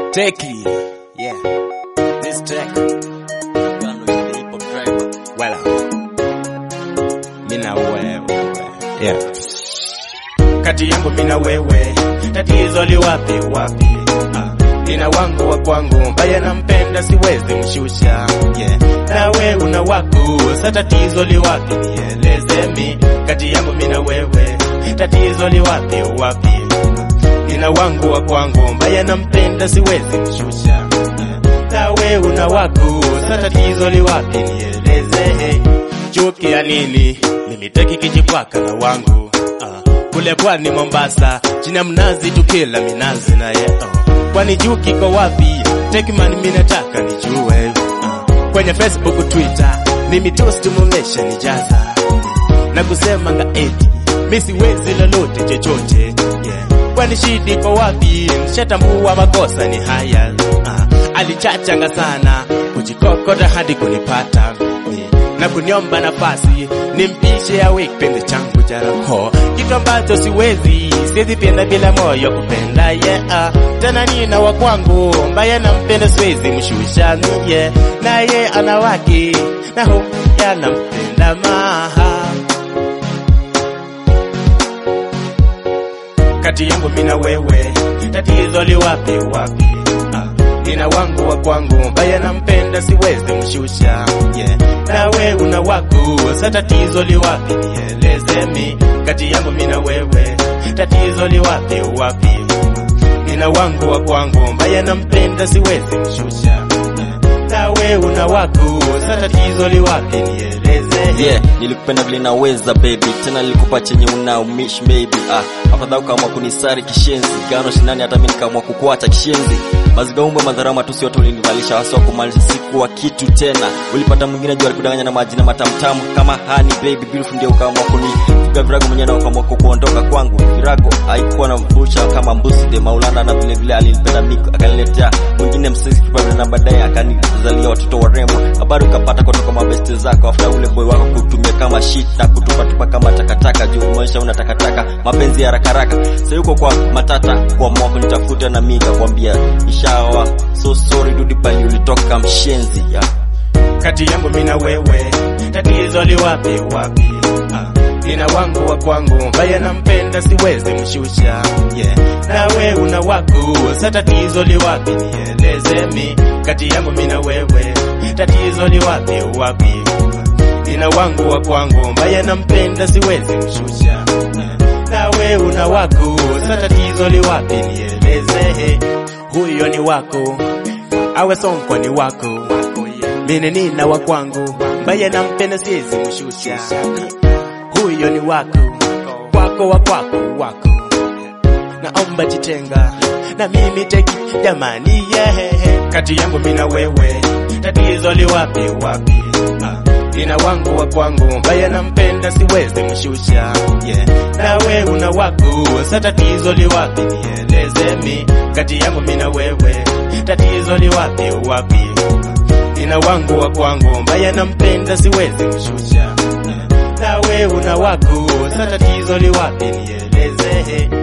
Techie, yeah. This track, Gano is the hip hop driver. Well, mina wewe, yeah. Kati yangu mina wewe, tatizo li wapi wapi? Nina wangu wa kwangu, mbaya nampenda siwezi mshusha, yeah. Na wewe una wako, sa tatizo li wapi? Nieleze mi, kati yangu mina wewe, tatizo li wapi wapi? Nina wangu wa kwangu, mbaya nampenda siwezi mshusha, na wewe una wako, sa tatizo li wapi? Nieleze. Chuki ya nini? Mimi taki kijikwaka na wangu, kule pwani Mombasa, chini ya mnazi tukila minazi na kwani juki kwa wapi? Take man mimi nataka nijue, kwenye Facebook Twitter mimi toast mumesha nijaza na kusema nga eti mimi siwezi lolote chochote, yeah. Kwani shidi kwa wapi? Nishatambua makosa ni haya, alichachanga sana kujikokota hadi kunipata, yeah. Na kuniomba nafasi nimpishe ya kipenzi changu cha roho, kitu ambacho siwezi penda bila moyo kupenda, yeah. Tena nina wa kwangu, mbaya nampenda siwezi mshusha, yeah. Na ye ana wake, na ho nampenda maha. Kati yangu mina wewe, tatizo li wapi wapi? Nina wangu wa kwangu, mbaya nampenda siwezi mshusha, yeah. Na wewe una wako, sa tatizo li wapi? Nieleze mi, kati yangu mina wewe, tatizo li wapi wapi? Nina wangu wa kwangu, mbaya nampenda siwezi mshusha, yeah. Na wewe una wako, sa tatizo li wapi? Nieleze. Yeah, nilikupenda vile naweza baby, tena nilikupa chenye unaumish maybe. Afadhali kama kunisari kishenzi, Gano shinani hata mimi nikaamua kukuacha kishenzi. Mazigaumbe madharama tu sio tulinivalisha wasio kumaliza siku wa kitu tena. Ulipata mwingine jua alikudanganya na majina matamtamu kama honey baby beautiful, ndio ukaamua kunifuga virago mwenyewe na ukaamua kuondoka kwangu. Virago haikuwa na mfusha kama mbusi de Maulana, na vile vile alinipenda mimi akaniletea mwingine msisi kipato, na baadaye akanizalia watoto warembo. Habari ukapata kutoka mabeste zako, after ule boy wako kutumia kama shit na kutupa kama takataka, juu maisha una takataka, mapenzi ya haraka. Sasa yuko kwa matata kwa mwako nitafuta, na mimi nakwambia ishawa, so sorry dude bali ulitoka mshenzi, yeah. Kati yangu mina wewe, tatizo li wapi wapi? Nina wangu wa kwangu, mbaya nampenda siwezi mshusha, yeah. Na wewe una wako, sa tatizo li wapi? Nieleze mi, kati yangu mina wewe, tatizo li wapi wapi? Nina wangu wa kwangu, mbaya nampenda siwezi mshusha, yeah. Na wewe una wako, sa tatizo li wapi? Nieleze. Huyo ni wako, awe sonko ni wako, mimi nina wa kwangu, mbaya nampenda siwezi mshusha. Huyo ni wako, wako wa kwako wako, naomba jitenga na mimi teki jamani, yeah. Kati yangu mina wewe, tatizo li wapi wapi? Nina wangu wa kwangu, mbaya nampenda siwezi mshusha, yeah. Na wewe una wako, sa tatizo li wapi? Nieleze mi, kati yangu mina wewe, tatizo li wapi wapi? Nina wangu wa kwangu, mbaya nampenda siwezi mshusha, yeah. Na wewe una wako, sa tatizo li wapi? Nieleze.